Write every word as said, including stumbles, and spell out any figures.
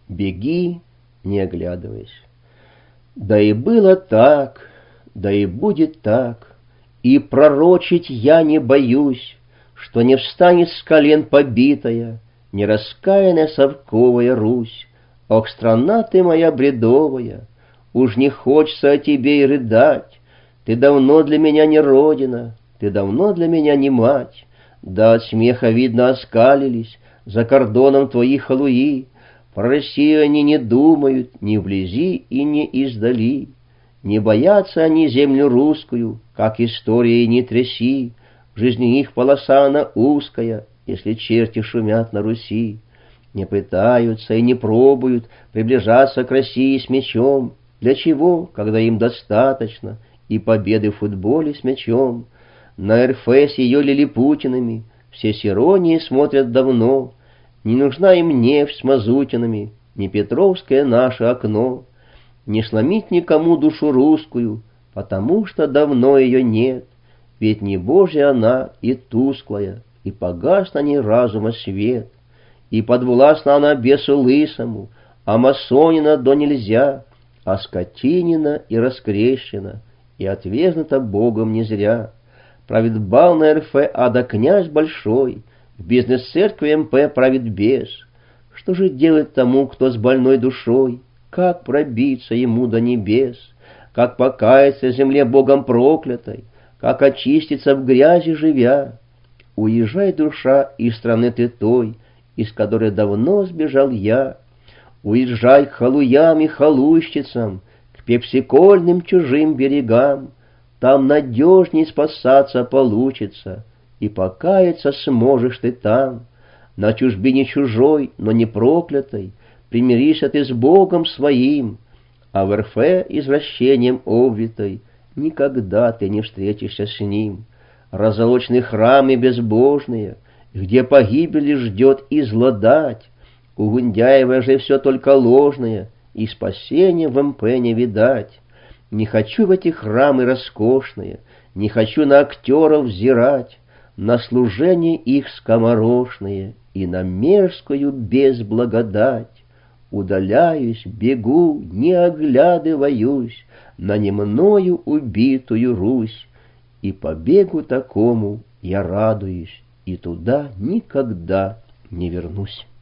беги, не оглядываясь. Да и было так, да и будет так, и пророчить я не боюсь, что не встанет с колен побитая, не раскаянная совковая Русь. Ох, страна ты моя бредовая, уж не хочется о тебе и рыдать. Ты давно для меня не родина, ты давно для меня не мать. Да от смеха, видно, оскалились за кордоном твои халуи. Про Россию они не думают ни вблизи и ни издали. Не боятся они землю русскую, как историей не тряси. В жизни их полоса она узкая, если черти шумят на Руси. Не пытаются и не пробуют приближаться к России с мечом. Для чего, когда им достаточно и победы в футболе с мячом? На РФ с ее лилипутинами все с иронией смотрят давно. Не нужна им нефть с мазутинами, не Петровское наше окно. Не сломить никому душу русскую, потому что давно ее нет. Ведь не Божья она и тусклая, и погас на ней разума свет. И подвластна она бесу лысому, а масонина до нельзя, а скотинина и раскрещена, и отвергнута Богом не зря. Правит бал на РФ, а да князь большой, в бизнес-церкви МП правит бес. Что же делать тому, кто с больной душой? Как пробиться ему до небес? Как покаяться земле Богом проклятой? Как очиститься в грязи живя? Уезжай, душа, из страны ты той, из которой давно сбежал я. Уезжай к халуям и халуйщицам, к пепсикольным чужим берегам. Там надежней спасаться получится, и покаяться сможешь ты там. На чужбине чужой, но не проклятой, примиришься ты с Богом своим, а в РФ извращением обвитой никогда ты не встретишься с Ним. Разлучные храмы безбожные, где погибели ждет и злодать, у Гундяева же все только ложное, и спасения в МП не видать. Не хочу в эти храмы роскошные, не хочу на актеров взирать, на служение их скоморошные и на мерзкую безблагодать. Удаляюсь, бегу, не оглядываюсь на немною убитую Русь, и побегу такому я радуюсь, и туда никогда не вернусь.